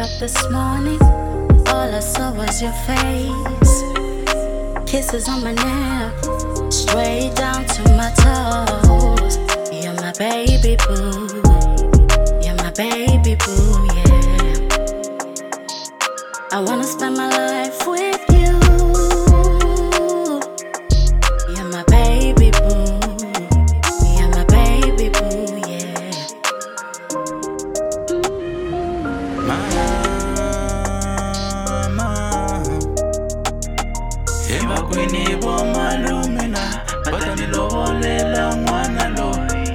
up this morning, all I saw was your face. Kisses on my neck, straight down to my toes. You're my baby boo, you're my baby boo, yeah. I wanna spend my life with you. You're my baby boo, you're my baby boo, yeah. Eva kwini bo malumina, batani lobolela mwana lo.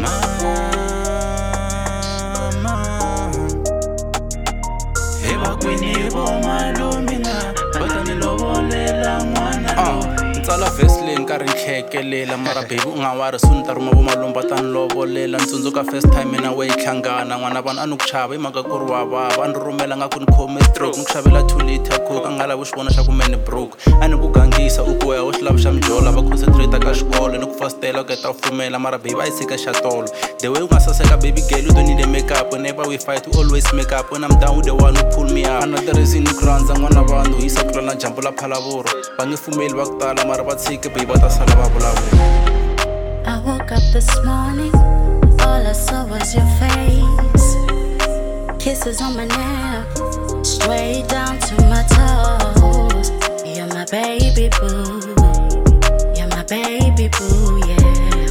Eva kwini bo malumina, batani lobolela mwana lo. Ntsala Vaseline nkarhi nkhlekelela mara baby u nga wari suni ta ruma vo malumba ta ni lovolela ntsundzuka first time na we hlangana n'wana vanhu a ni ku chava hi mhaka ku ri wa vava a ni rhumela nga ku ni khome stroke ni ku xavela 2 liter coke a nga lavi xi vona xa ku mene broke a ni ku gangisa u ku ya u xi lavi xa mijola va concentrate ka xikolo ni ku fastela ku heta u fumela mara baby a yi tshika xa tolo the way u nga saseka baby girl you don't need a makeup whenever we fight we always make up when I'm down with the one who pull me up a na tirhisi ni ku rhandza n'wana vanhu hi yisa ku tlula na jambu la phalavuro va nge fumeli va ku tala mara va tshike baby va ta sala va vulavula. I woke up this morning, all I saw was your face. Kisses on my neck, straight down to my toes. You're my baby boo, you're my baby boo, yeah.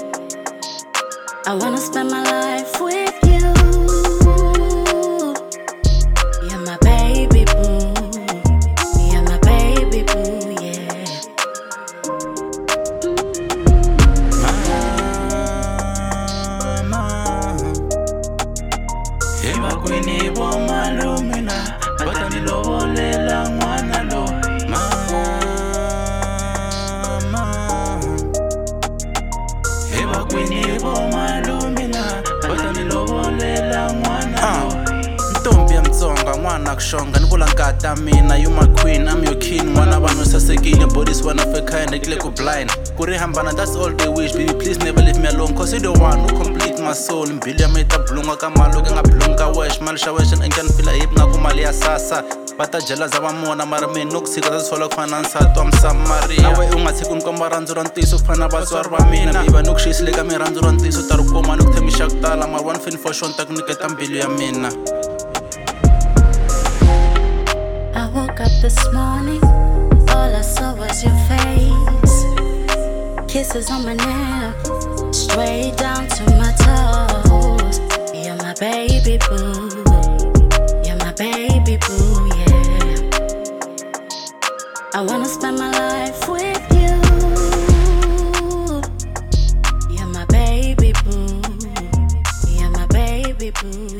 I wanna spend my life with you. You're my baby boo, you're my baby boo, yeah. Eva kwini bo malumina, batani lobolela mwana lo. Eva kwini bo malumina, batani lobolela mwana lo. Ntombi ya Mtsonga n'wana kuxonga ni vula nkata mina you my queen I'm your king n'wana vanhu sasekile bodies wanna fake kind ekile ku blind ku ri hambana that's all they wish baby please never leave me alone cause you the one who complete my soul mbilu ya mina ta blunga ka malo ke nga blunga ka wesh mali xa wesh and can feel hip nga ku mali ya sasa va ta jela za va mona mara mina no ku tshika ta sola ku fana na nsati wa Msamaria nawe u nga tshiki ni komba rhandzu ra ntiyiso ku fana na vatswari va mina iva ni ku xiyisile ka mirhandzu ra ntiyiso ta ri kuma ni ku themisa ku tala mara one thing for sure ni ta ku nyiketa mbilu ya mina. I woke up this morning, all I saw was your face. Kisses on my neck, straight down to my toes. You're my baby boo, you're my baby boo, yeah. I wanna spend my life with you. You're my baby boo, you're my baby boo.